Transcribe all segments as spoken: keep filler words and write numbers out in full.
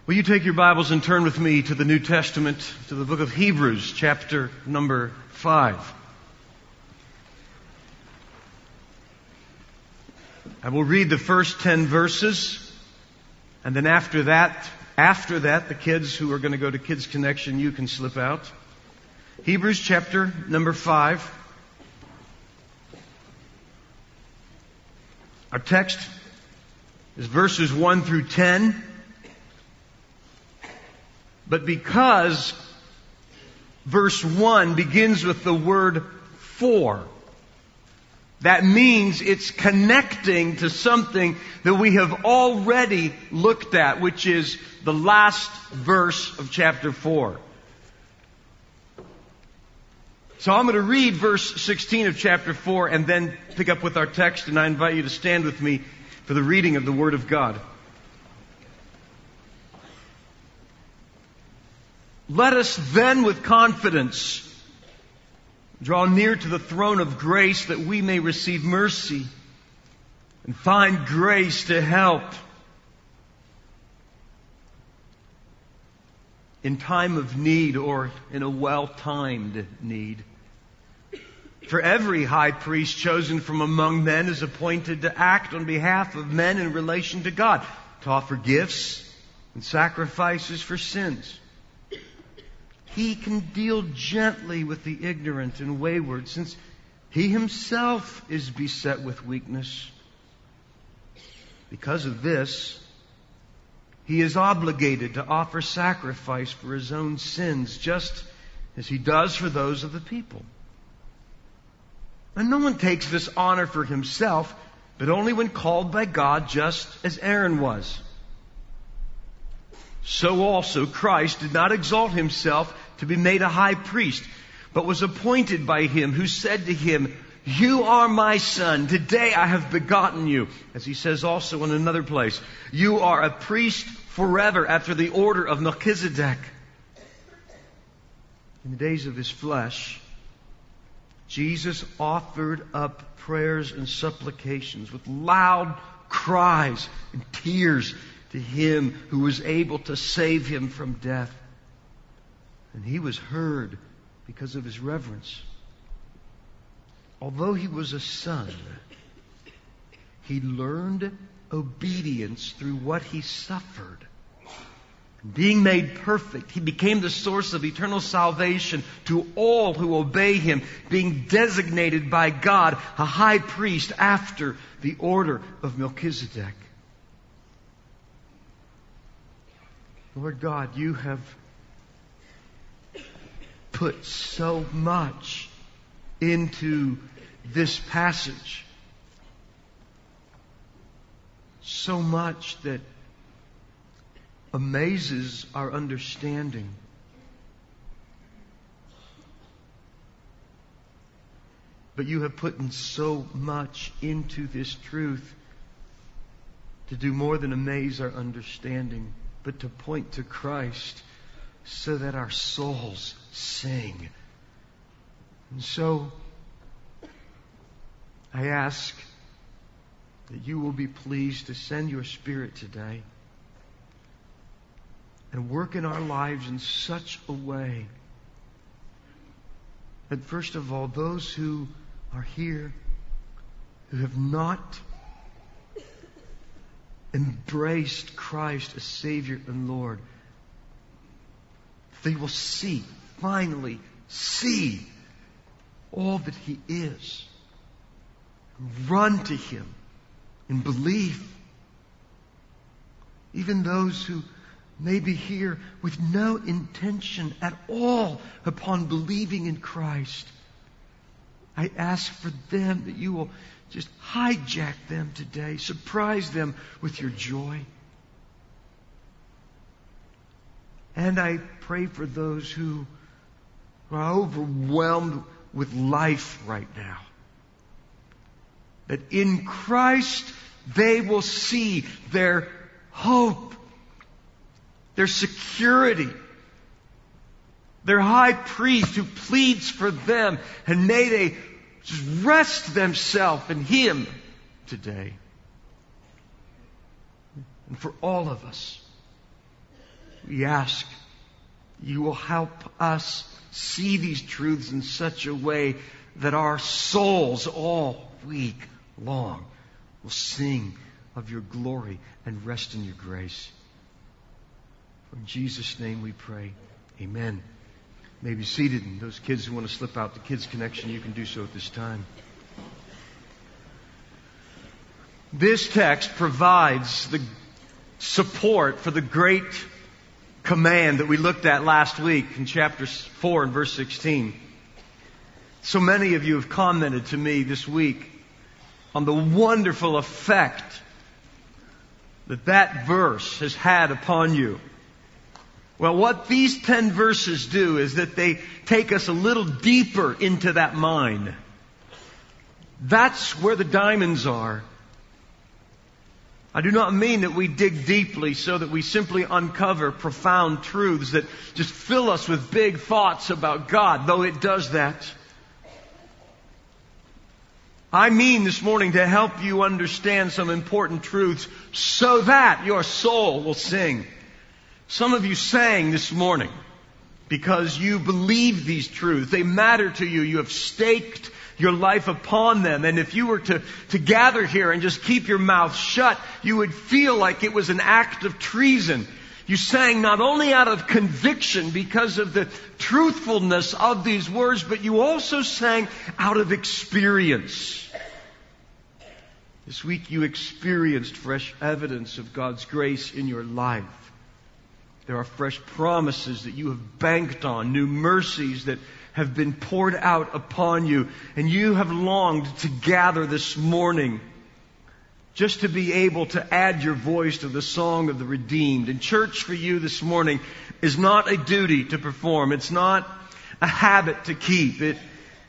Will you take your Bibles and turn with me to the New Testament, to the book of Hebrews, chapter number five. I will read the first ten verses, and then after that, after that, the kids who are going to go to Kids Connection, you can slip out. Hebrews chapter number five. Our text is verses one through ten. But because verse one begins with the word for, that means it's connecting to something that we have already looked at, which is the last verse of chapter four. So I'm going to read verse sixteen of chapter four and then pick up with our text, and I invite you to stand with me for the reading of the Word of God. Let us then with confidence draw near to the throne of grace that we may receive mercy and find grace to help in time of need or in a well-timed need. For every high priest chosen from among men is appointed to act on behalf of men in relation to God, to offer gifts and sacrifices for sins. He can deal gently with the ignorant and wayward, since He Himself is beset with weakness. Because of this, He is obligated to offer sacrifice for His own sins, just as He does for those of the people. And no one takes this honor for himself, but only when called by God, just as Aaron was. So also Christ did not exalt Himself to be made a high priest, but was appointed by Him who said to Him, "You are my Son, today I have begotten you." As He says also in another place, "You are a priest forever after the order of Melchizedek." In the days of His flesh, Jesus offered up prayers and supplications with loud cries and tears to Him who was able to save Him from death. And He was heard because of His reverence. Although He was a son, He learned obedience through what He suffered. Being made perfect, He became the source of eternal salvation to all who obey Him, being designated by God a high priest after the order of Melchizedek. Lord God, You have put so much into this passage. So much that amazes our understanding. But You have put in so much into this truth to do more than amaze our understanding, but to point to Christ so that our souls sing. And so I ask that You will be pleased to send Your Spirit today and work in our lives in such a way that, first of all, those who are here who have not embraced Christ as Savior and Lord, they will see, finally see all that He is. Run to Him in belief. Even those who may be here with no intention at all upon believing in Christ, I ask for them that You will just hijack them today. Surprise them with Your joy. And I pray for those who are overwhelmed with life right now, that in Christ they will see their hope, their security, their high priest who pleads for them, and may they just rest themselves in Him today. And for all of us, we ask you will help us see these truths in such a way that our souls all week long will sing of your glory and rest in your grace. In Jesus' name we pray. Amen. You may be seated, and those kids who want to slip out the Kids Connection, you can do so at this time. This text provides the support for the great command that we looked at last week in chapter four and verse sixteen. So many of you have commented to me this week on the wonderful effect that that verse has had upon you. Well, what these ten verses do is that they take us a little deeper into that mine. That's where the diamonds are. I do not mean that we dig deeply so that we simply uncover profound truths that just fill us with big thoughts about God, though it does that. I mean this morning to help you understand some important truths so that your soul will sing. Some of you sang this morning because you believe these truths. They matter to you. You have staked your life upon them. And if you were to, to gather here and just keep your mouth shut, you would feel like it was an act of treason. You sang not only out of conviction because of the truthfulness of these words, but you also sang out of experience. This week you experienced fresh evidence of God's grace in your life. There are fresh promises that you have banked on, new mercies that have been poured out upon you. And you have longed to gather this morning just to be able to add your voice to the song of the redeemed. And church for you this morning is not a duty to perform. It's not a habit to keep. It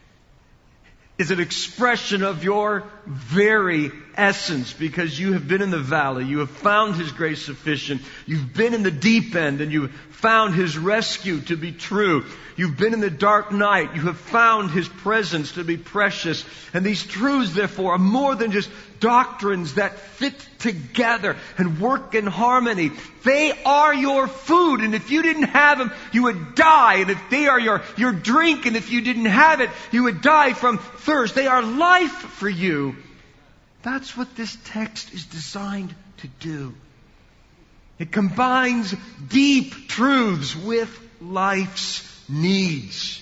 is an expression of your very essence, because you have been in the valley, you have found His grace sufficient, you've been in the deep end and you have found His rescue to be true, you've been in the dark night, you have found His presence to be precious. And these truths therefore are more than just doctrines that fit together and work in harmony. They are your food, and if you didn't have them, you would die. And if they are your, your drink, and if you didn't have it, you would die from thirst. They are life for you. That's what this text is designed to do. It combines deep truths with life's needs.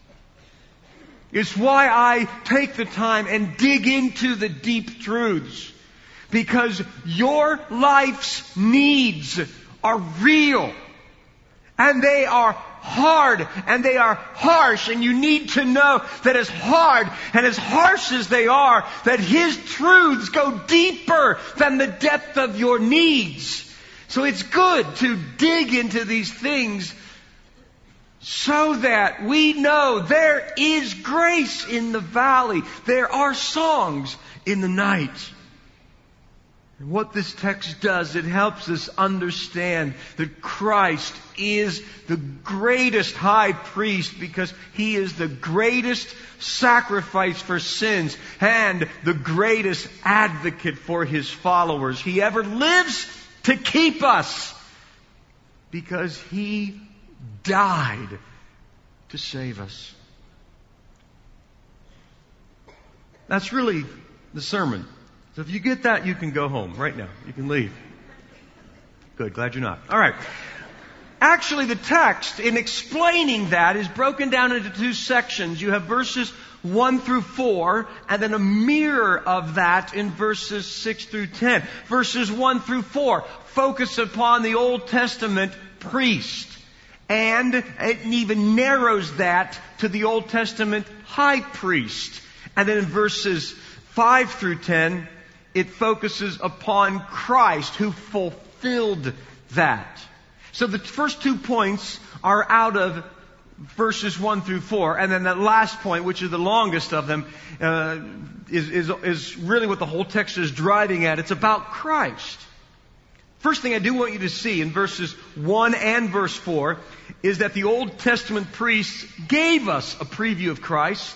It's why I take the time and dig into the deep truths. Because your life's needs are real. And they are hard. And they are harsh. And you need to know that as hard and as harsh as they are, that His truths go deeper than the depth of your needs. So it's good to dig into these things so that we know there is grace in the valley. There are songs in the night. And what this text does, it helps us understand that Christ is the greatest high priest because He is the greatest sacrifice for sins and the greatest advocate for His followers. He ever lives to keep us because He died to save us. That's really the sermon. So if you get that, you can go home right now. You can leave. Good, glad you're not. All right. Actually, the text in explaining that is broken down into two sections. You have verses one through four, and then a mirror of that in verses six through ten. Verses one through four focus upon the Old Testament priest. And it even narrows that to the Old Testament high priest. And then in verses five through ten, it focuses upon Christ who fulfilled that. So the first two points are out of verses one through four. And then that last point, which is the longest of them, uh, is, is, is really what the whole text is driving at. It's about Christ. First thing I do want you to see in verses one and verse four is that the Old Testament priests gave us a preview of Christ.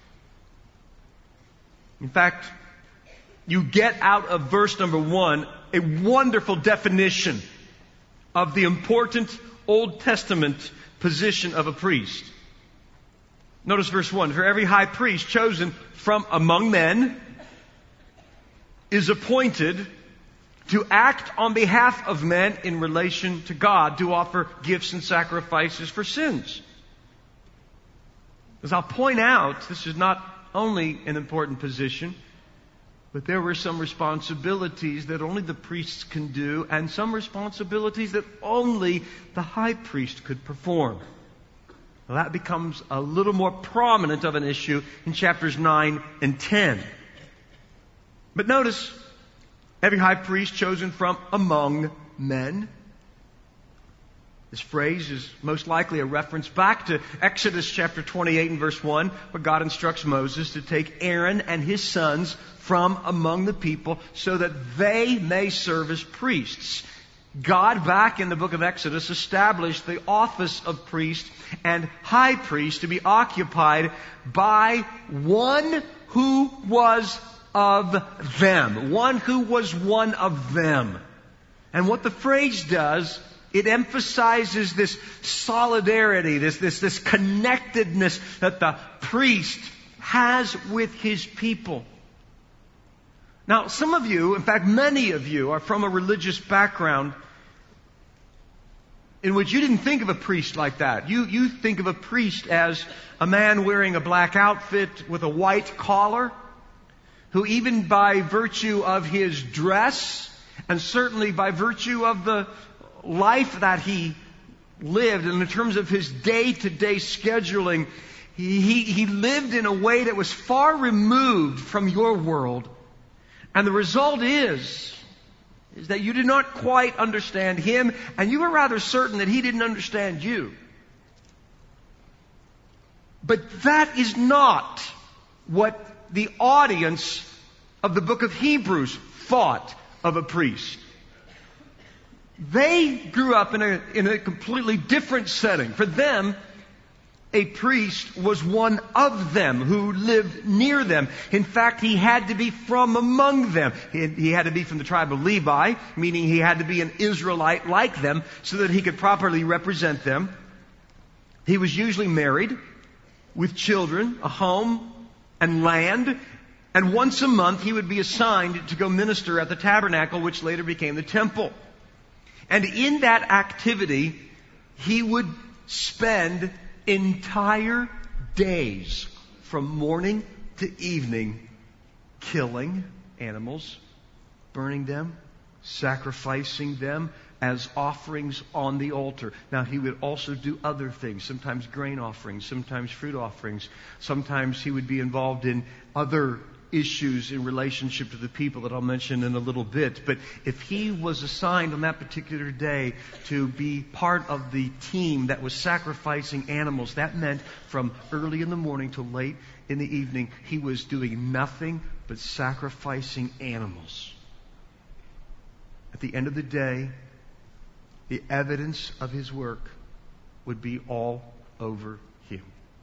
In fact, you get out of verse number one a wonderful definition of the important Old Testament position of a priest. Notice verse one. For every high priest chosen from among men is appointed to act on behalf of men in relation to God, to offer gifts and sacrifices for sins. As I'll point out, this is not only an important position, but there were some responsibilities that only the priests can do, and some responsibilities that only the high priest could perform. Well, that becomes a little more prominent of an issue in chapters nine and ten. But notice, every high priest chosen from among men. This phrase is most likely a reference back to Exodus chapter twenty-eight and verse one, where God instructs Moses to take Aaron and his sons from among the people so that they may serve as priests. God, back in the book of Exodus, established the office of priest and high priest to be occupied by one who was of them. One who was one of them. And what the phrase does, it emphasizes this solidarity, this, this, this connectedness that the priest has with his people. Now, some of you, in fact, many of you, are from a religious background in which you didn't think of a priest like that. You, you think of a priest as a man wearing a black outfit with a white collar, who even by virtue of his dress, and certainly by virtue of the life that he lived, and in terms of his day-to-day scheduling, he, he, he lived in a way that was far removed from your world. And the result is, is that you did not quite understand him, and you were rather certain that he didn't understand you. But that is not what the audience of the book of Hebrews thought of a priest. They grew up in a, in a completely different setting. For them, a priest was one of them who lived near them. In fact, he had to be from among them. He, he had to be from the tribe of Levi, meaning he had to be an Israelite like them so that he could properly represent them. He was usually married with children, a home, and land. And once a month he would be assigned to go minister at the tabernacle, which later became the temple. And in that activity, he would spend entire days from morning to evening killing animals, burning them, sacrificing them as offerings on the altar. Now, he would also do other things, sometimes grain offerings, sometimes fruit offerings. Sometimes he would be involved in other issues in relationship to the people that I'll mention in a little bit. But if he was assigned on that particular day to be part of the team that was sacrificing animals, that meant from early in the morning till late in the evening, he was doing nothing but sacrificing animals. At the end of the day, the evidence of his work would be all over him.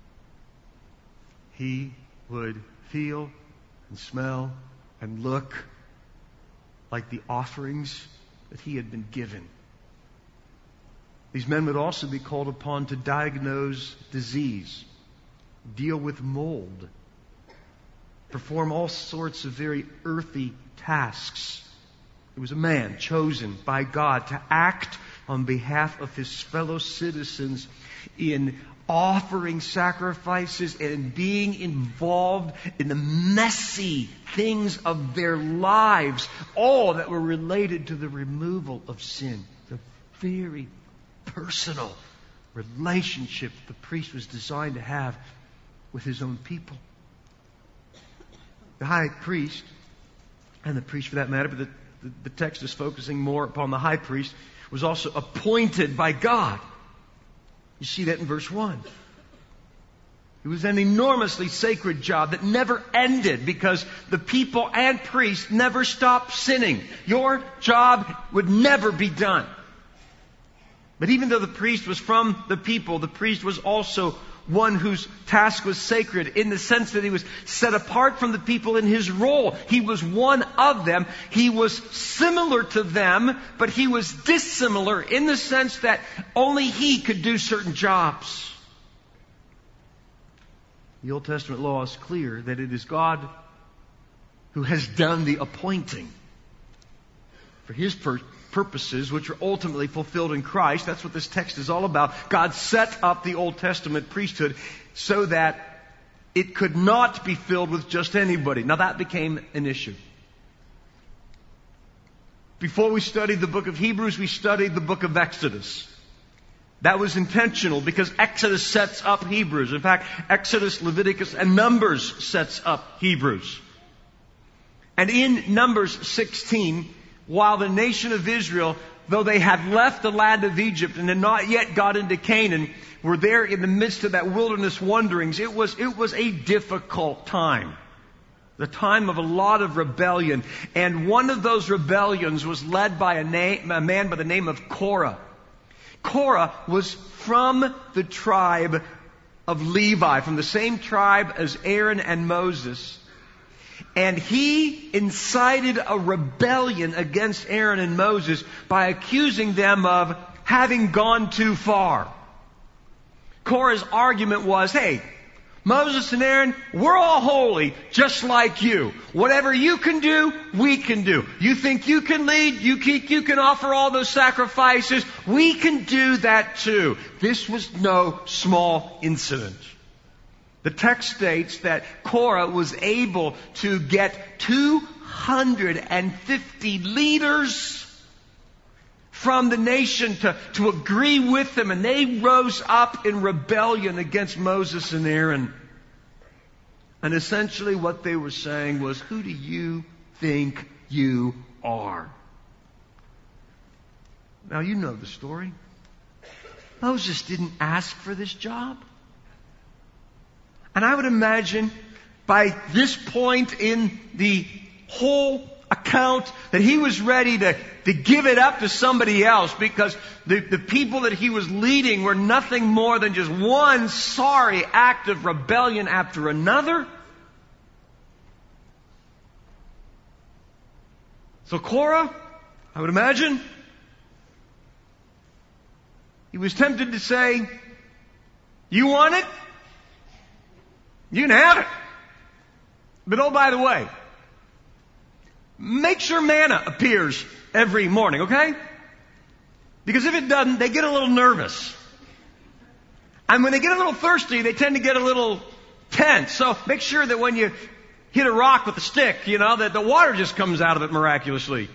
He would feel and smell and look like the offerings that he had been given. These men would also be called upon to diagnose disease, deal with mold, perform all sorts of very earthy tasks. It was a man chosen by God to act on behalf of his fellow citizens in offering sacrifices and being involved in the messy things of their lives, all that were related to the removal of sin. The very personal relationship the priest was designed to have with his own people. The high priest, and the priest for that matter, but the, the, the text is focusing more upon the high priest, was also appointed by God. You see that in verse one. It was an enormously sacred job that never ended because the people and priests never stopped sinning. Your job would never be done. But even though the priest was from the people, the priest was also one whose task was sacred in the sense that he was set apart from the people in his role. He was one of them. He was similar to them, but he was dissimilar in the sense that only he could do certain jobs. The Old Testament law is clear that it is God who has done the appointing for His pur- purposes, which are ultimately fulfilled in Christ. That's what this text is all about. God set up the Old Testament priesthood so that it could not be filled with just anybody. Now that became an issue. Before we studied the book of Hebrews, we studied the book of Exodus. That was intentional because Exodus sets up Hebrews. In fact, Exodus, Leviticus, and Numbers sets up Hebrews. And in Numbers sixteen, while the nation of Israel, though they had left the land of Egypt and had not yet got into Canaan, were there in the midst of that wilderness wanderings, it was, it was a difficult time. The time of a lot of rebellion. And one of those rebellions was led by a, name, a man by the name of Korah. Korah was from the tribe of Levi, from the same tribe as Aaron and Moses. And he incited a rebellion against Aaron and Moses by accusing them of having gone too far. Korah's argument was, hey, Moses and Aaron, we're all holy, just like you. Whatever you can do, we can do. You think you can lead, you can, you can offer all those sacrifices, we can do that too. This was no small incident. The text states that Korah was able to get two hundred fifty leaders from the nation to, to agree with them, and they rose up in rebellion against Moses and Aaron. And essentially what they were saying was, who do you think you are? Now you know the story. Moses didn't ask for this job. And I would imagine by this point in the whole account that he was ready to, to give it up to somebody else, because the, the people that he was leading were nothing more than just one sorry act of rebellion after another. So Korah, I would imagine, he was tempted to say, you want it? You can have it. But oh, by the way, make sure manna appears every morning, okay? Because if it doesn't, they get a little nervous. And when they get a little thirsty, they tend to get a little tense. So make sure that when you hit a rock with a stick, you know, that the water just comes out of it miraculously.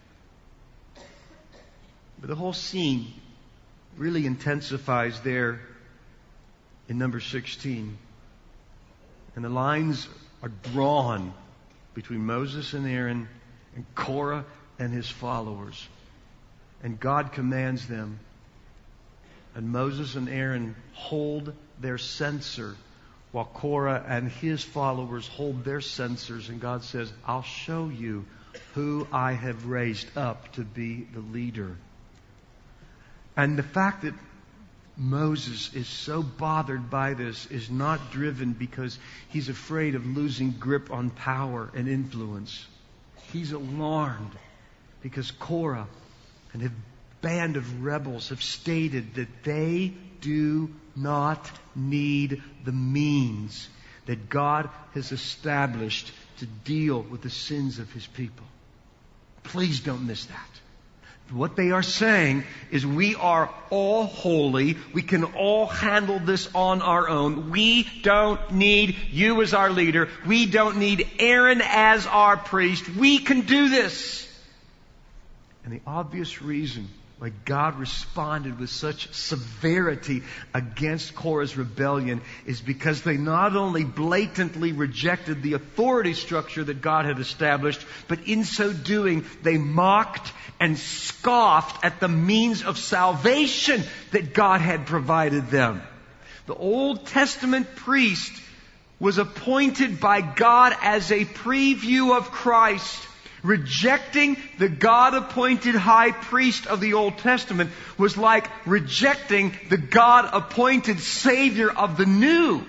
But the whole scene really intensifies there in number sixteen. And the lines are drawn between Moses and Aaron and Korah and his followers. And God commands them. And Moses and Aaron hold their censer while Korah and his followers hold their censers. And God says, I'll show you who I have raised up to be the leader. And the fact that Moses is so bothered by this is not driven because he's afraid of losing grip on power and influence. He's alarmed because Korah and a band of rebels have stated that they do not need the means that God has established to deal with the sins of His people. Please don't miss that. What they are saying is we are all holy. We can all handle this on our own. We don't need you as our leader. We don't need Aaron as our priest. We can do this. And the obvious reason why God responded with such severity against Korah's rebellion is because they not only blatantly rejected the authority structure that God had established, but in so doing, they mocked and scoffed at the means of salvation that God had provided them. The Old Testament priest was appointed by God as a preview of Christ, Rejecting the God-appointed high priest of the Old Testament was like rejecting the God-appointed Savior of the New.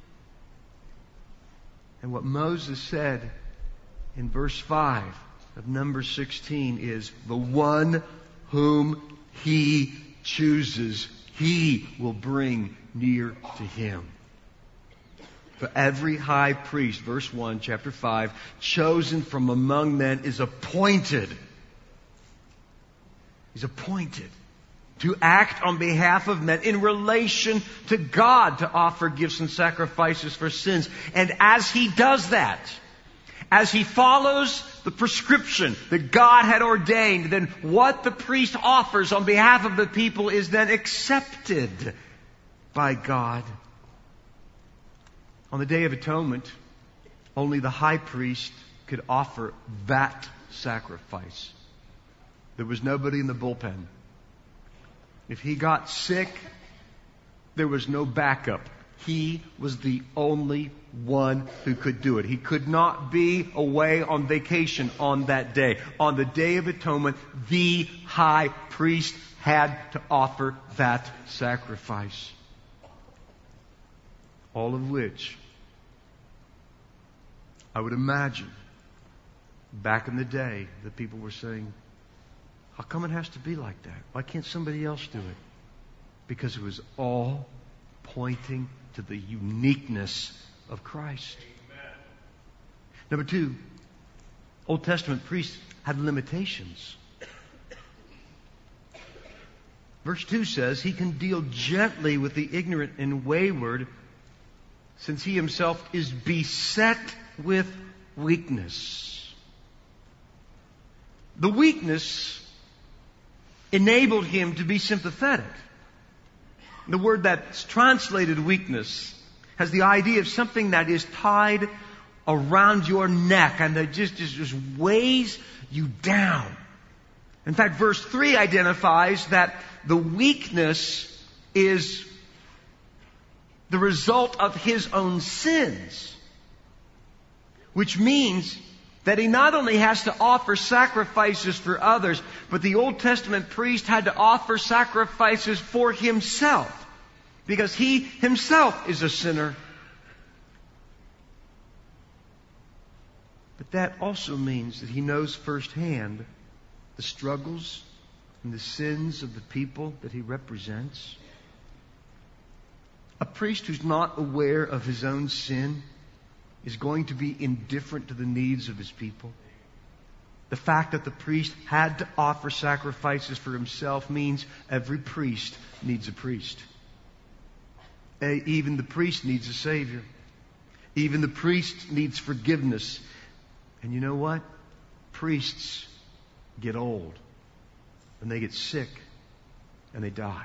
And what Moses said in verse five of Numbers sixteen is, the one whom He chooses, He will bring near to Him. For every high priest, verse one, chapter five, chosen from among men is appointed. He's appointed to act on behalf of men in relation to God, to offer gifts and sacrifices for sins. And as he does that, as he follows the prescription that God had ordained, then what the priest offers on behalf of the people is then accepted by God. On the Day of Atonement, only the high priest could offer that sacrifice. There was nobody in the bullpen. If he got sick, there was no backup. He was the only one who could do it. He could not be away on vacation on that day. On the Day of Atonement, the high priest had to offer that sacrifice. All of which, I would imagine, back in the day, the people were saying, how come it has to be like that? Why can't somebody else do it? Because it was all pointing to the uniqueness of Christ. Amen. Number two, Old Testament priests had limitations. Verse two says, He can deal gently with the ignorant and wayward, since He Himself is beset with weakness. The weakness enabled Him to be sympathetic. The word that's translated weakness has the idea of something that is tied around your neck and that just, just, just weighs you down. In fact, verse three identifies that the weakness is the result of His own sins. Which means that He not only has to offer sacrifices for others, but the Old Testament priest had to offer sacrifices for himself, because he himself is a sinner. But that also means that he knows firsthand the struggles and the sins of the people that he represents. A priest who's not aware of his own sin is going to be indifferent to the needs of his people. The fact that the priest had to offer sacrifices for himself means every priest needs a priest. Even the priest needs a Savior. Even the priest needs forgiveness. And you know what? Priests get old, and they get sick, and they die.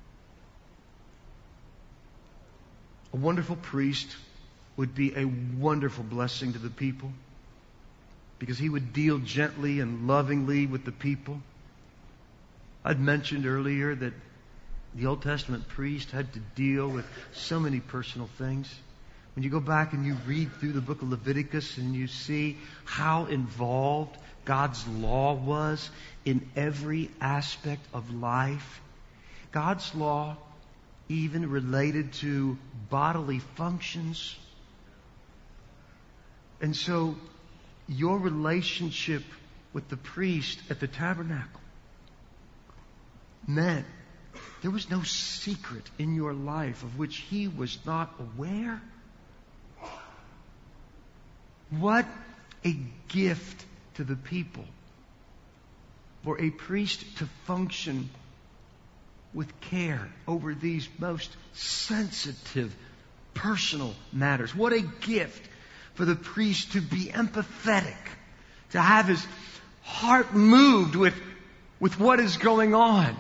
A wonderful priest would be a wonderful blessing to the people, because he would deal gently and lovingly with the people. I'd mentioned earlier that the Old Testament priest had to deal with so many personal things. When you go back and you read through the book of Leviticus and you see how involved God's law was in every aspect of life, God's law even related to bodily functions. And so your relationship with the priest at the tabernacle meant there was no secret in your life of which he was not aware. What a gift to the people for a priest to function with care over these most sensitive personal matters. What a gift for the priest to be empathetic, to have his heart moved with, with what is going on.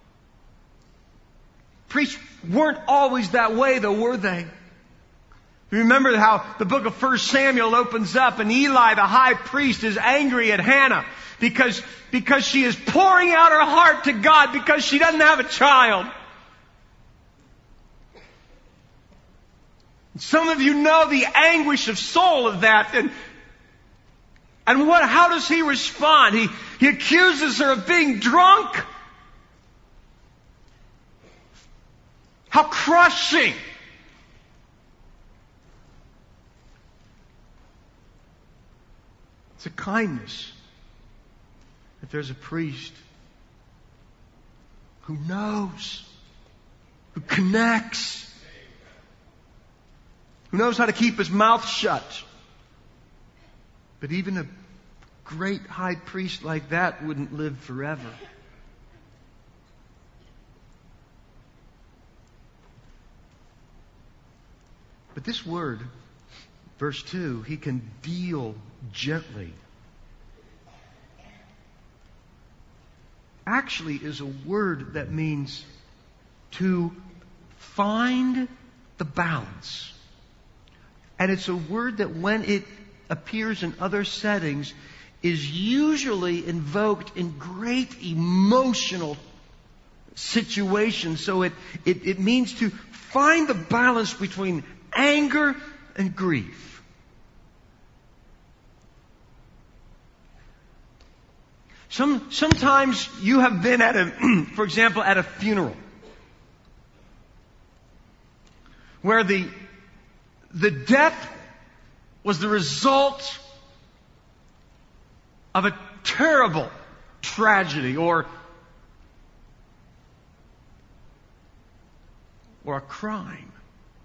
Priests weren't always that way, though, were they? Remember how the book of First Samuel opens up and Eli, the high priest, is angry at Hannah because, because she is pouring out her heart to God because she doesn't have a child. Some of you know the anguish of soul of that. And And what, how does he respond? He, he accuses her of being drunk. How crushing. It's a kindness that there's a priest who knows, who connects, who knows how to keep his mouth shut. But even a great high priest like that wouldn't live forever. But this word, verse two, he can deal gently, actually is a word that means to find the balance. And it's a word that when it appears in other settings is usually invoked in great emotional situations. So it, it, it means to find the balance between anger and grief. Some, sometimes you have been at a, for example, at a funeral where the, the death was the result of a terrible tragedy or, or a crime.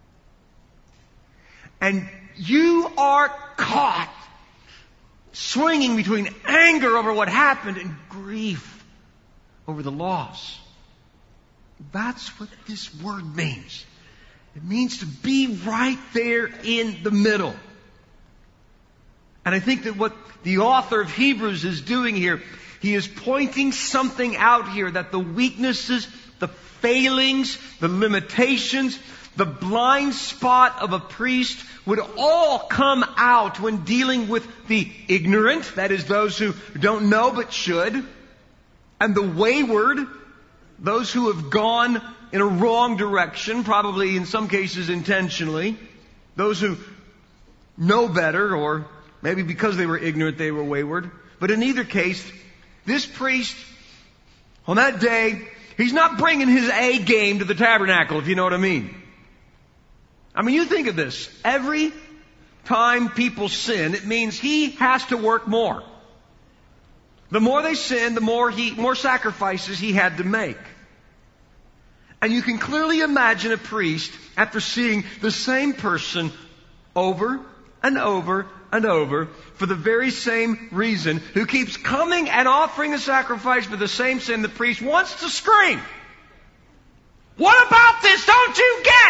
And you are caught swinging between anger over what happened and grief over the loss. That's what this word means. It means to be right there in the middle. And I think that what the author of Hebrews is doing here, he is pointing something out here, that the weaknesses, the failings, the limitations, the blind spot of a priest would all come out when dealing with the ignorant, that is those who don't know but should, and the wayward, those who have gone in a wrong direction, probably in some cases intentionally, those who know better, or maybe because they were ignorant they were wayward. But in either case, this priest, on that day, he's not bringing his A game to the tabernacle, if you know what I mean. I mean, you think of this. Every time people sin, it means he has to work more. The more they sin, the more he, more sacrifices he had to make. And you can clearly imagine a priest, after seeing the same person over and over and over for the very same reason, who keeps coming and offering a sacrifice for the same sin, the priest wants to scream, "What about this? Don't you get?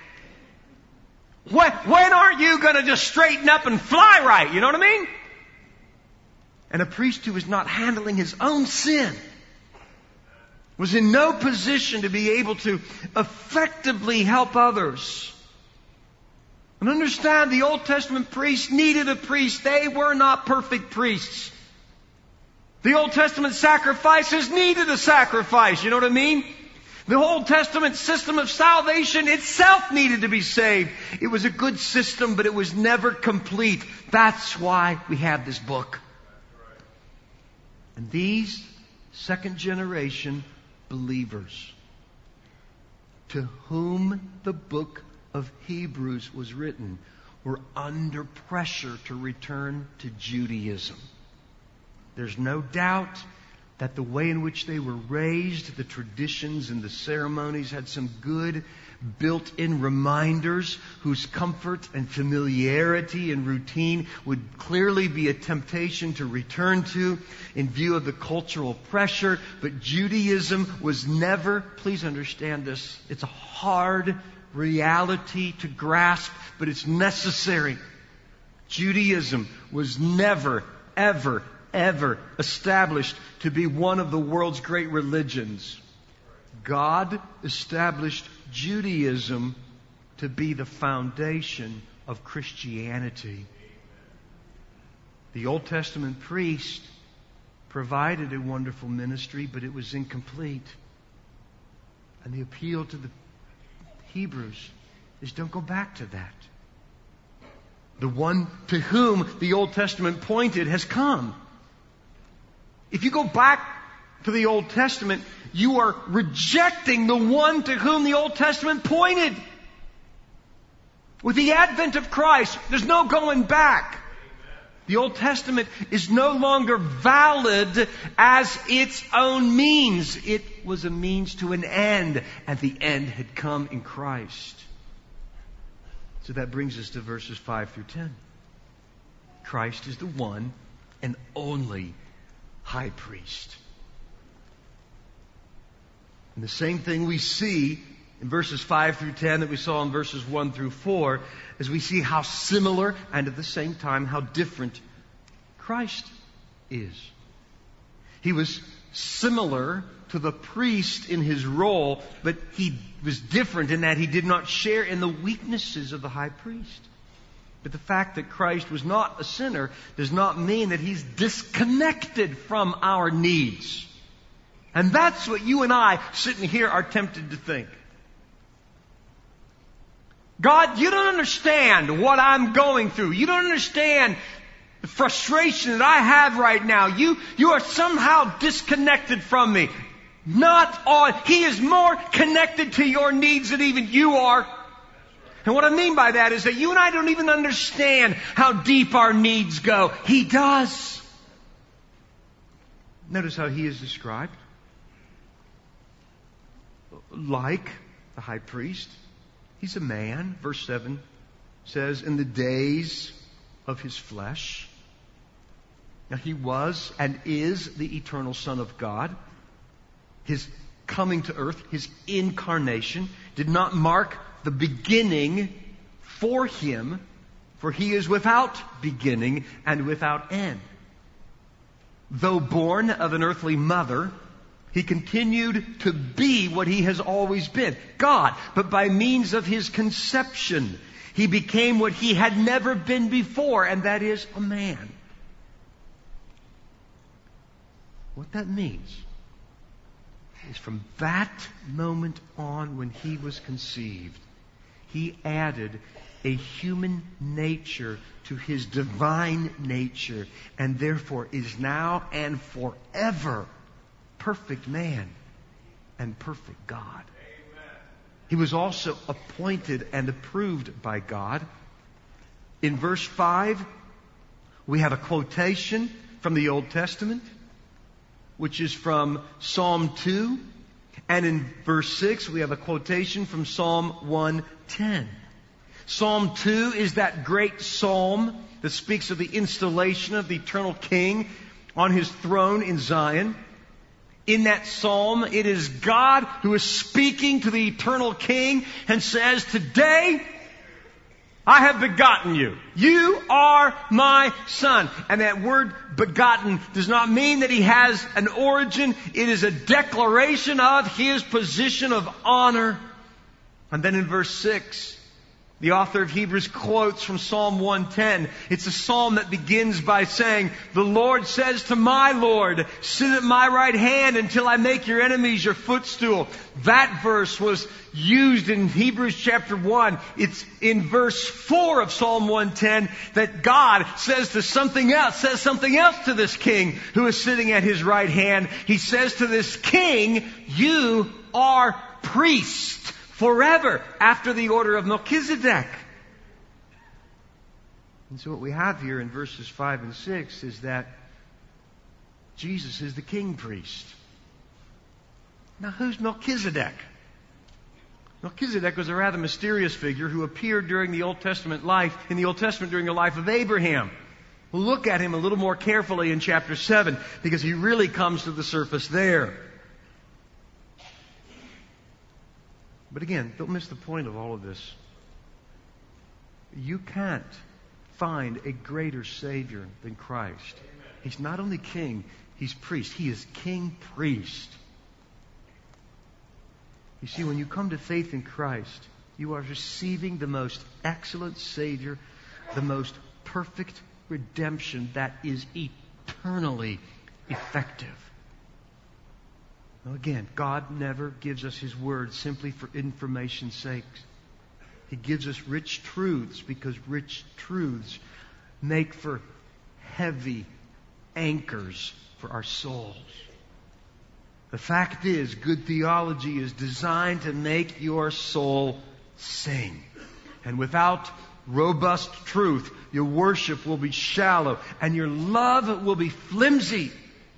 When, when aren't you going to just straighten up and fly right?" You know what I mean? And a priest who was not handling his own sin was in no position to be able to effectively help others. And understand, the Old Testament priests needed a priest. They were not perfect priests. The Old Testament sacrifices needed a sacrifice. You know what I mean? The Old Testament system of salvation itself needed to be saved. It was a good system, but it was never complete. That's why we have this book. And these second generation believers, to whom the book of Hebrews was written, were under pressure to return to Judaism. There's no doubt that the way in which they were raised, the traditions and the ceremonies, had some good built-in reminders whose comfort and familiarity and routine would clearly be a temptation to return to in view of the cultural pressure. But Judaism was never, please understand this, it's a hard reality to grasp, but it's necessary. Judaism was never, ever, ever established to be one of the world's great religions. God established Judaism to be the foundation of Christianity. The Old Testament priest provided a wonderful ministry, but it was incomplete. And the appeal to the Hebrews is, don't go back to that. The one to whom the Old Testament pointed has come. If you go back to the Old Testament, you are rejecting the one to whom the Old Testament pointed. With the advent of Christ, there's no going back. The Old Testament is no longer valid as its own means. It was a means to an end, and the end had come in Christ. So that brings us to verses five through ten. Christ is the one and only high priest. And the same thing we see in verses five through ten that we saw in verses one through four, as we see how similar and at the same time how different Christ is. He was similar to the priest in his role, but he was different in that he did not share in the weaknesses of the high priest. But the fact that Christ was not a sinner does not mean that he's disconnected from our needs. And that's what you and I sitting here are tempted to think. God, you don't understand what I'm going through. You don't understand the frustration that I have right now. You, you are somehow disconnected from me. Not all. He is more connected to your needs than even you are. And what I mean by that is that you and I don't even understand how deep our needs go. He does. Notice how he is described. Like the high priest. He's a man, verse seven says, in the days of his flesh. Now he was and is the eternal Son of God. His coming to earth, his incarnation, did not mark the beginning for him, for he is without beginning and without end. Though born of an earthly mother, he continued to be what he has always been, God. But by means of his conception, he became what he had never been before, and that is a man. What that means is from that moment on when he was conceived, he added a human nature to his divine nature, and therefore is now and forever perfect man and perfect God. Amen. He was also appointed and approved by God. In verse five, we have a quotation from the Old Testament, which is from Psalm two. And in verse six, we have a quotation from Psalm one ten. Psalm two is that great psalm that speaks of the installation of the eternal King on his throne in Zion. In that psalm, it is God who is speaking to the eternal King and says, "Today I have begotten you. You are my son." And that word begotten does not mean that he has an origin. It is a declaration of his position of honor. And then in verse six, the author of Hebrews quotes from Psalm one ten. It's a psalm that begins by saying, "The Lord says to my Lord, sit at my right hand until I make your enemies your footstool." That verse was used in Hebrews chapter one. It's in verse four of Psalm one ten that God says to something else, says something else to this king who is sitting at his right hand. He says to this king, "You are priest forever after the order of Melchizedek." And so what we have here in verses five and six is that Jesus is the king priest. Now who's Melchizedek? Melchizedek was a rather mysterious figure who appeared during the Old Testament life, in the Old Testament during the life of Abraham. We'll look at him a little more carefully in chapter seven because he really comes to the surface there. But again, don't miss the point of all of this. You can't find a greater Savior than Christ. He's not only king, he's priest. He is king priest. You see, when you come to faith in Christ, you are receiving the most excellent Savior, the most perfect redemption that is eternally effective. Now again, God never gives us His Word simply for information's sake. He gives us rich truths because rich truths make for heavy anchors for our souls. The fact is, good theology is designed to make your soul sing. And without robust truth, your worship will be shallow and your love will be flimsy.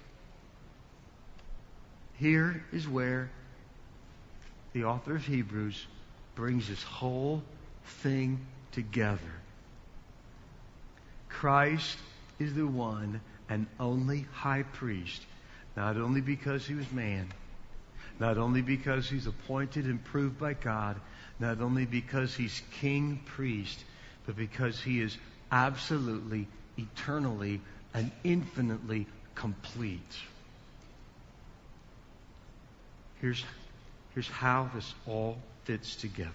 Here is where the author of Hebrews brings this whole thing together. Christ is the one and only high priest, not only because he was man, not only because he's appointed and proved by God, not only because he's king priest, but because he is absolutely, eternally, and infinitely complete. Here's, here's how this all fits together.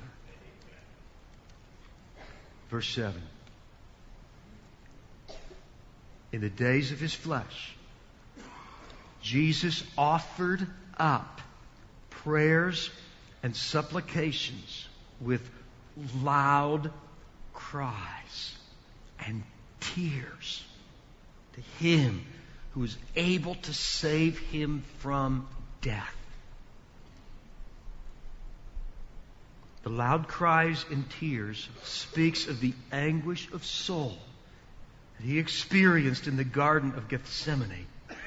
Verse seven. In the days of his flesh, Jesus offered up prayers and supplications with loud cries and tears to him who is able to save him from death. The loud cries and tears speaks of the anguish of soul that he experienced in the Garden of Gethsemane.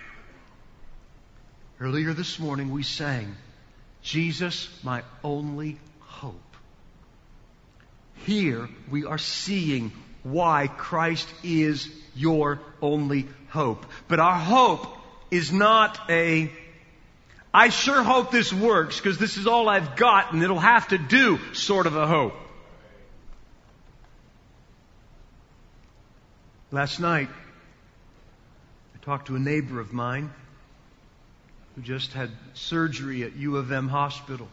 Earlier this morning we sang, Jesus, my only hope. Here we are seeing why Christ is your only hope. But our hope is not a, I sure hope this works because this is all I've got and it'll have to do sort of a hope. Last night, I talked to a neighbor of mine who just had surgery at U of M Hospital.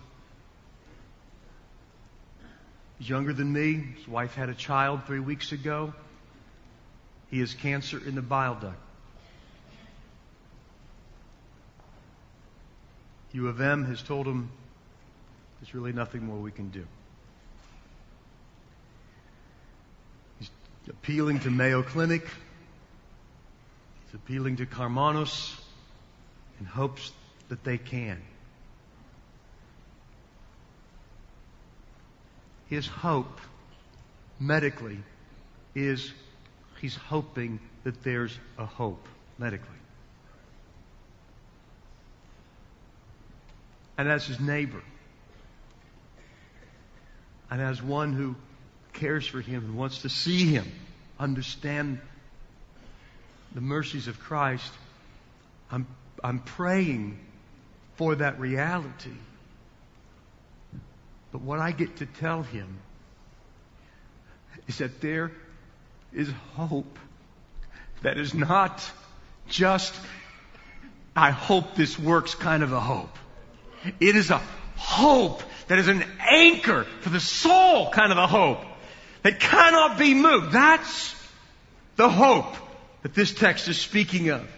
He's younger than me. His wife had a child three weeks ago. He has cancer in the bile duct. U of M has told him there's really nothing more we can do. He's appealing to Mayo Clinic. He's appealing to Karmanos in hopes that they can. His hope, medically, is he's hoping that there's a hope, medically. And as his neighbor, and as one who cares for him and wants to see him understand the mercies of Christ, I'm, I'm praying for that reality. But what I get to tell him is that there is hope that is not just, I hope this works kind of a hope. It is a hope that is an anchor for the soul kind of a hope that cannot be moved. That's the hope that this text is speaking of.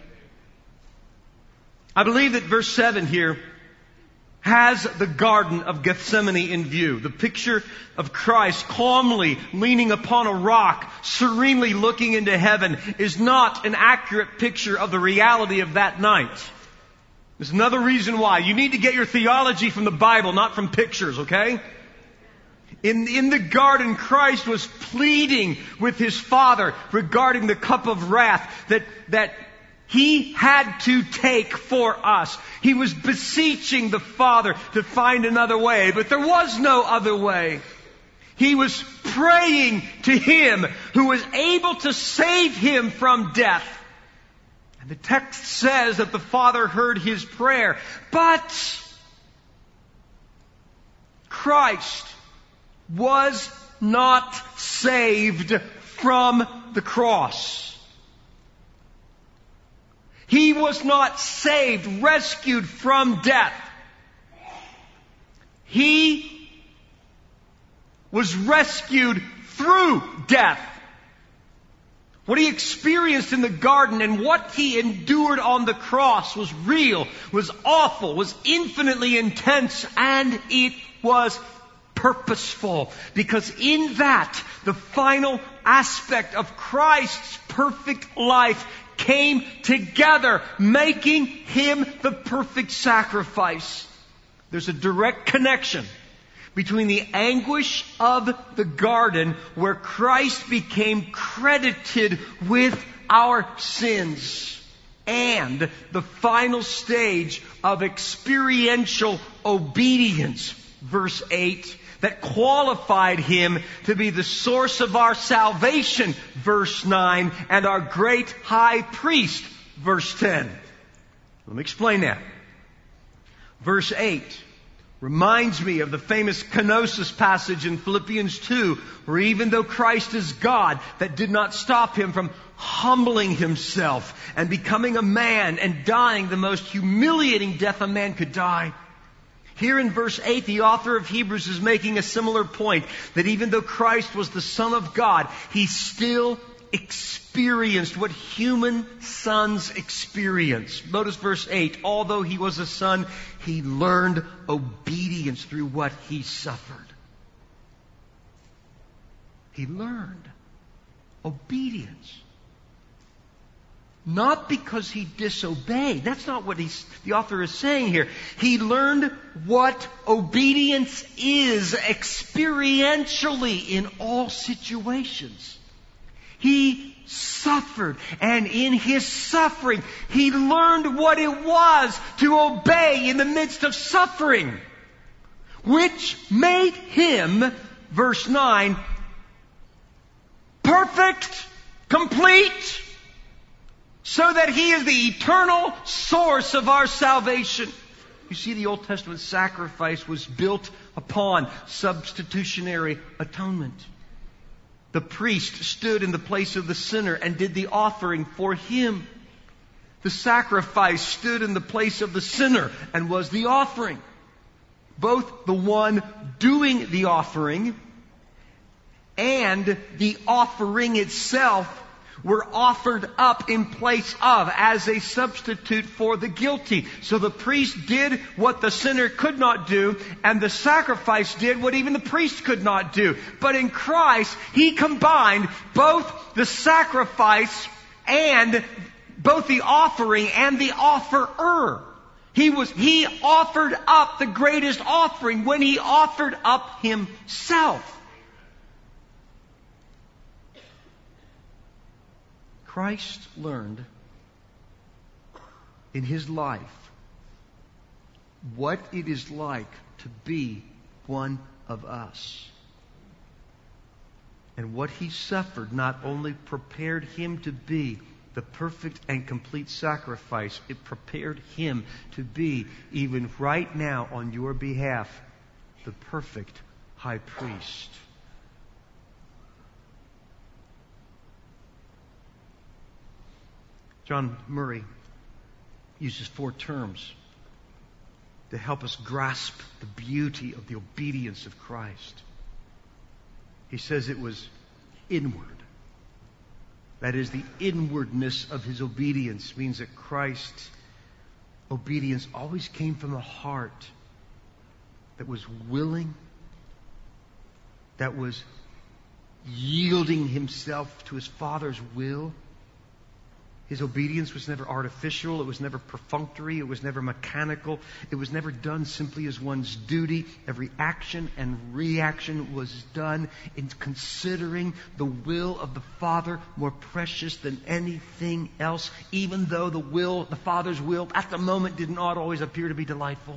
I believe that verse seven here has the Garden of Gethsemane in view. The picture of Christ calmly leaning upon a rock, serenely looking into heaven, is not an accurate picture of the reality of that night. There's another reason why. You need to get your theology from the Bible, not from pictures, okay? In, in the garden, Christ was pleading with His Father regarding the cup of wrath that, that He had to take for us. He was beseeching the Father to find another way, but there was no other way. He was praying to Him who was able to save Him from death. And the text says that the Father heard His prayer. But Christ was not saved from the cross. He was not saved, rescued from death. He was rescued through death. What He experienced in the garden and what He endured on the cross was real, was awful, was infinitely intense, and it was purposeful, because in that, the final aspect of Christ's perfect life came together, making Him the perfect sacrifice. There's a direct connection between the anguish of the garden, where Christ became credited with our sins, and the final stage of experiential obedience, verse eight, that qualified Him to be the source of our salvation, verse nine, and our great high priest, verse ten. Let me explain that. Verse eight reminds me of the famous kenosis passage in Philippians two, where even though Christ is God, that did not stop Him from humbling Himself and becoming a man and dying the most humiliating death a man could die. Here in verse eight, the author of Hebrews is making a similar point, that even though Christ was the Son of God, He still experienced what human sons experience. Notice verse eight, although He was a son, He learned obedience through what He suffered. He learned obedience. Not because He disobeyed. That's not what he's, the author is saying here. He learned what obedience is experientially in all situations. He suffered, and in His suffering, He learned what it was to obey in the midst of suffering, which made Him, verse nine, perfect, complete, so that He is the eternal source of our salvation. You see, the Old Testament sacrifice was built upon substitutionary atonement. The priest stood in the place of the sinner and did the offering for him. The sacrifice stood in the place of the sinner and was the offering. Both the one doing the offering and the offering itself were offered up in place of, as a substitute for the guilty. So the priest did what the sinner could not do, and the sacrifice did what even the priest could not do. But in Christ, He combined both the sacrifice and both the offering and the offerer. He was, He offered up the greatest offering when He offered up Himself. Christ learned in His life what it is like to be one of us. And what He suffered not only prepared Him to be the perfect and complete sacrifice, it prepared Him to be, even right now on your behalf, the perfect high priest. John Murray uses four terms to help us grasp the beauty of the obedience of Christ. He says it was inward. That is, the inwardness of His obedience means that Christ's obedience always came from a heart that was willing, that was yielding Himself to His Father's will. His obedience was never artificial. It was never perfunctory. It was never mechanical. It was never done simply as one's duty. Every action and reaction was done in considering the will of the Father more precious than anything else, even though the will, the Father's will, at the moment did not always appear to be delightful.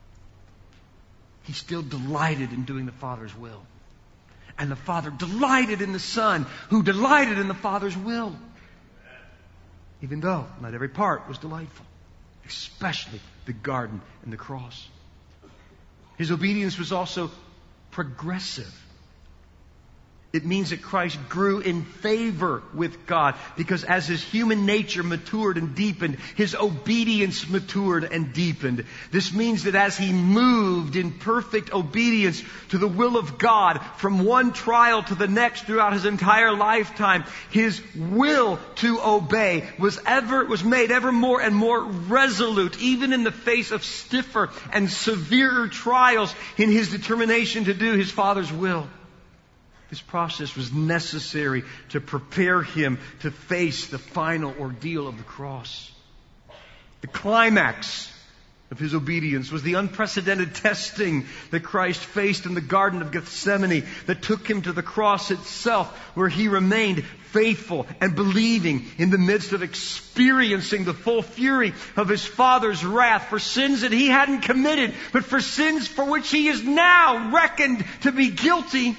He still delighted in doing the Father's will. And the Father delighted in the Son, who delighted in the Father's will. Even though not every part was delightful, especially the garden and the cross. His obedience was also progressive. It means that Christ grew in favor with God, because as his human nature matured and deepened, his obedience matured and deepened. This means that as he moved in perfect obedience to the will of God from one trial to the next throughout his entire lifetime, his will to obey was ever was made ever more and more resolute, even in the face of stiffer and severer trials, in his determination to do his Father's will. This process was necessary to prepare him to face the final ordeal of the cross. The climax of his obedience was the unprecedented testing that Christ faced in the Garden of Gethsemane that took him to the cross itself, where he remained faithful and believing in the midst of experiencing the full fury of his Father's wrath for sins that he hadn't committed, but for sins for which he is now reckoned to be guilty.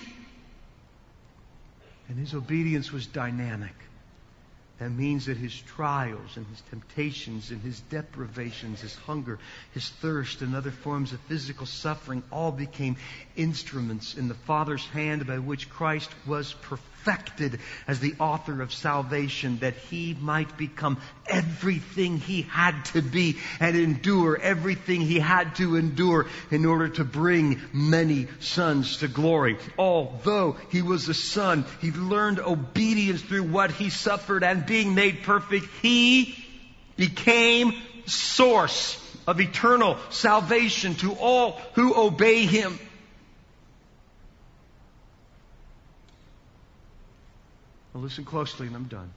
And his obedience was dynamic. That means that his trials and his temptations and his deprivations, his hunger, his thirst, and other forms of physical suffering all became instruments in the Father's hand by which Christ was perfected as the author of salvation, that he might become everything he had to be and endure everything he had to endure in order to bring many sons to glory. Although he was a son, he learned obedience through what he suffered, and being made perfect, he became source of eternal salvation to all who obey him. Now listen closely and I'm done.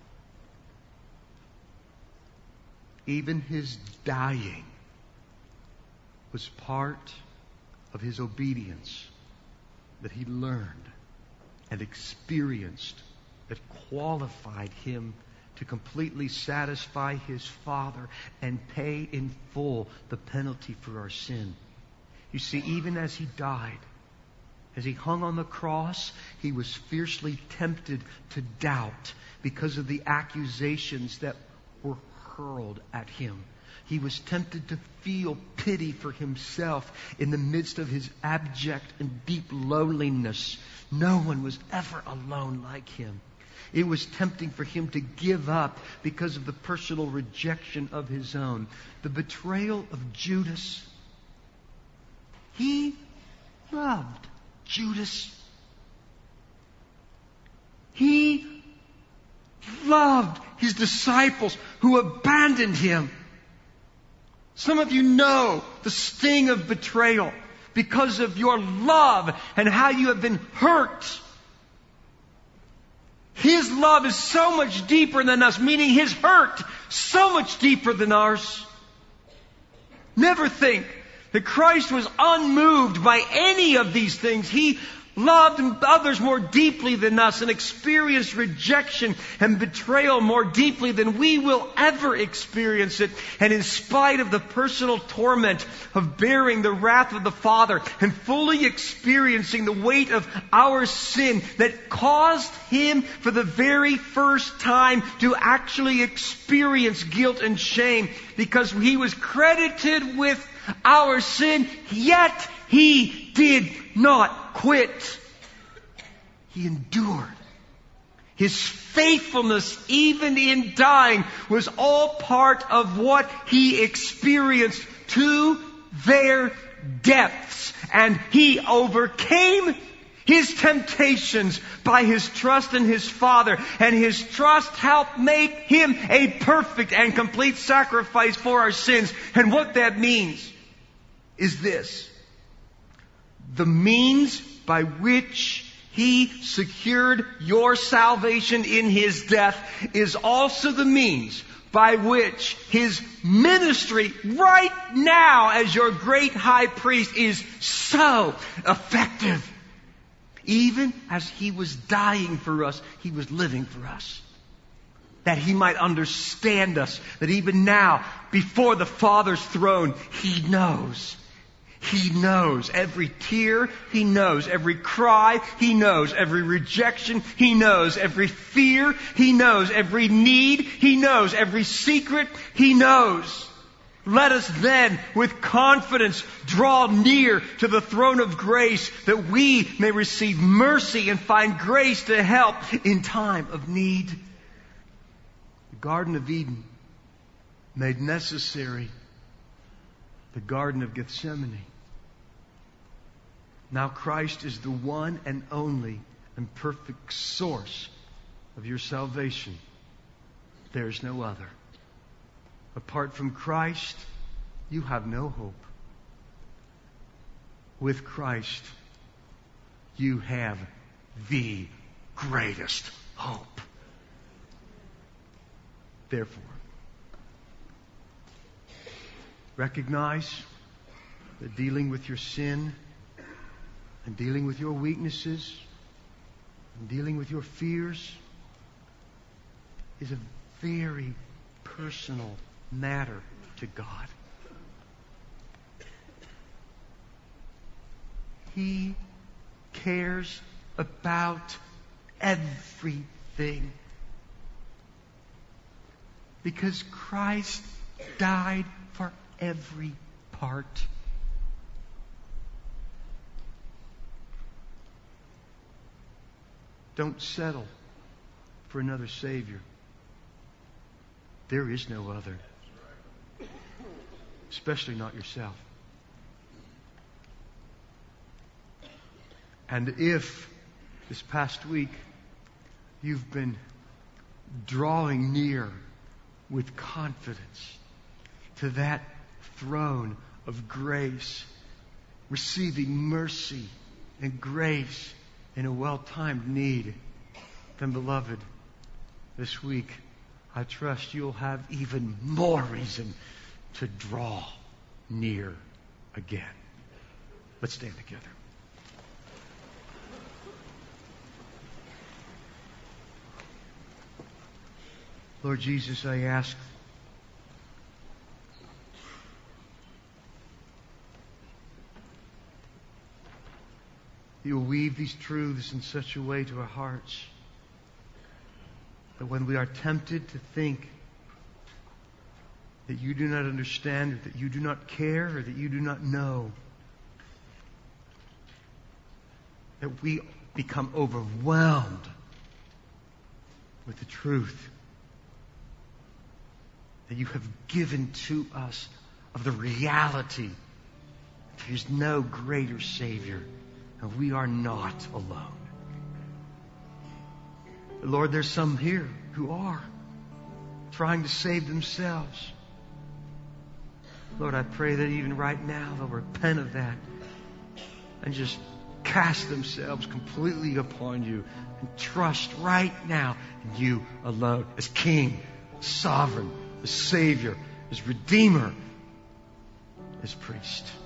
Even his dying was part of his obedience that he learned and experienced, that qualified him to completely satisfy his Father and pay in full the penalty for our sin. You see, even as he died, as he hung on the cross, he was fiercely tempted to doubt because of the accusations that were hurled at him. He was tempted to feel pity for himself in the midst of his abject and deep loneliness. No one was ever alone like him. It was tempting for him to give up because of the personal rejection of his own. The betrayal of Judas. He loved Judas. He loved his disciples who abandoned him. Some of you know the sting of betrayal because of your love and how you have been hurt. His love is so much deeper than us, meaning his hurt so much deeper than ours. Never think that Christ was unmoved by any of these things. He loved others more deeply than us and experienced rejection and betrayal more deeply than we will ever experience it. And in spite of the personal torment of bearing the wrath of the Father and fully experiencing the weight of our sin that caused him for the very first time to actually experience guilt and shame because he was credited with our sin, yet he did not quit. He endured. His faithfulness, even in dying, was all part of what he experienced to their depths. And he overcame his temptations by his trust in his Father. And his trust helped make him a perfect and complete sacrifice for our sins. And what that means is this: the means by which he secured your salvation in his death is also the means by which his ministry right now as your great high priest is so effective. Even as he was dying for us, he was living for us. That he might understand us. That even now, before the Father's throne, he knows. He knows every tear. He knows every cry. He knows every rejection. He knows every fear. He knows every need. He knows every secret. He knows. Let us then, with confidence, draw near to the throne of grace, that we may receive mercy and find grace to help in time of need. The Garden of Eden made necessary the Garden of Gethsemane. Now Christ is the one and only and perfect source of your salvation. There is no other. Apart from Christ, you have no hope. With Christ, you have the greatest hope. Therefore, recognize that dealing with your sin and dealing with your weaknesses and dealing with your fears is a very personal matter to God. He cares about everything because Christ died for every part. Don't settle for another Savior. There is no other. Especially not yourself. And if this past week you've been drawing near with confidence to that throne of grace, receiving mercy and grace in a well-timed need, then beloved, this week I trust you'll have even more reason to draw near again. Let's stand together. Lord Jesus, I ask you'll weave these truths in such a way to our hearts that when we are tempted to think that you do not understand, or that you do not care, or that you do not know, that we become overwhelmed with the truth that you have given to us of the reality that there is no greater Savior, and we are not alone. Lord, there's some here who are trying to save themselves. Lord, I pray that even right now they'll repent of that and just cast themselves completely upon you and trust right now in you alone as King, Sovereign, as Savior, as Redeemer, as Priest.